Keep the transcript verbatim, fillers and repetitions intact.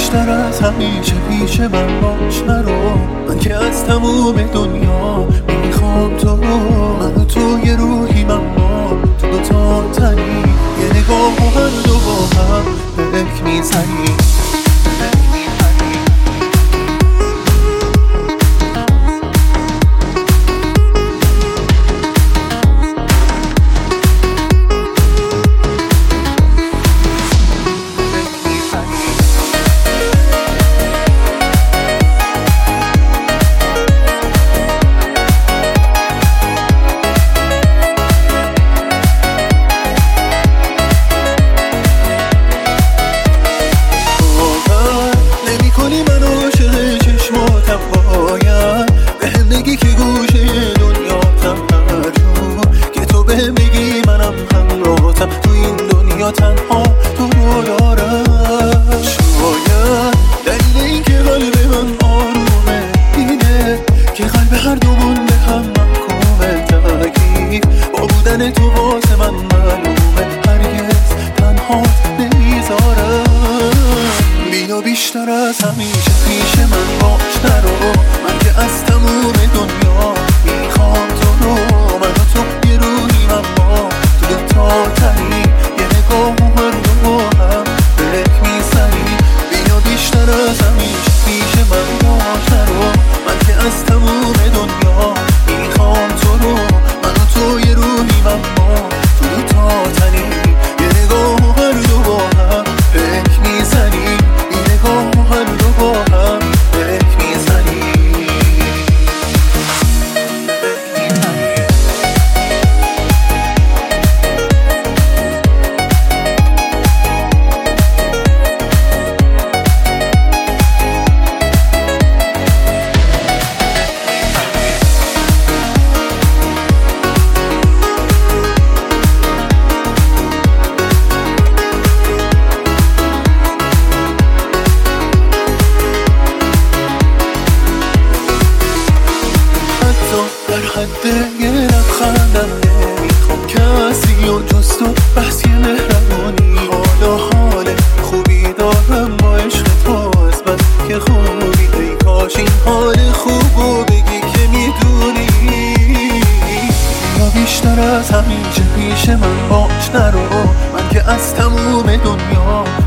بیشتر از همیشه پیش من باش نرو. من که از تموم دنیا میخوام تو رو. من و تو یه روحی من با تو دوتا تنی. یه نگاه و هر دو با هم بهک میزنی. تنها تو رو دارم. شاید دلیل این که قلب من آرومه اینه که قلب هر دومون به هم محکومه. تکلیف با بودن تو واسه من معلومه. هرگز تنها نمیذارم. بیا بیشتر از همیشه پیش من باش نرو. من که از تموم دنیا میخوام تو رو. من و تو یه روحی من با تو دوتا تنی. از تموم دنیا میخوام تو رو. من و تو یه روحی من با تو دوتا تنی. یه نگاه و هر دو با هم بهک میزنی. یه نگاه و هر دو با هم بهک میزنی. در حد یه لبخندم نمیخوام کسی و جز تو بس یه مهربانی. حالا حال خوبی دارم با عشق تو از بس که خوبی. ای کاش این حال خوبو بگی که میدونی. یا بیشتر از همیشه پیش من باش نرو. من که از تموم دنیا